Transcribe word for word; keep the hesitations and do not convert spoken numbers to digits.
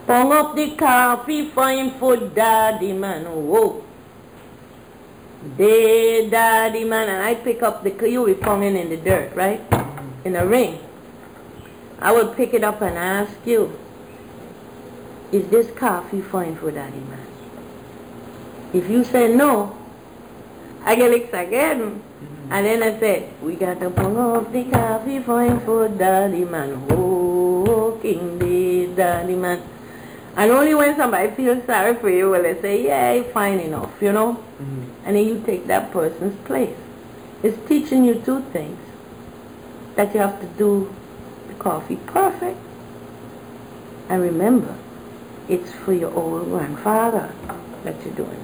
Hung up the coffee for him for daddy man. Whoa. Day daddy man. And I pick up the you we found it in the dirt, right? In a ring. I would pick it up and ask you, is this coffee fine for daddy man? If you say no, I get excited again. And then I said, we got to hung up the coffee fine for daddy man. Oh, King day daddy man. And only when somebody feels sorry for you will they say, yeah, fine enough, you know? Mm-hmm. And then you take that person's place. It's teaching you two things. That you have to do the coffee perfect. And remember, it's for your old grandfather that you're doing